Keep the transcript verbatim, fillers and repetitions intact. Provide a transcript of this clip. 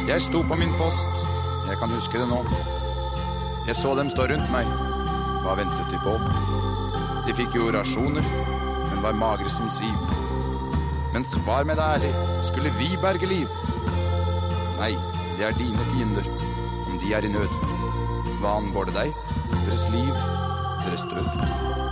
Jeg sto på min post, jeg kan huske det nå. Jeg så dem stå rundt meg. Hva ventet de på? De fikk jo rasjoner, men var magre som siv. Men svar meg da ærlig, skulle vi berge liv? Nei, det er dine fiender, om de er i nød. Hva angår det deg? Deres liv, deres død.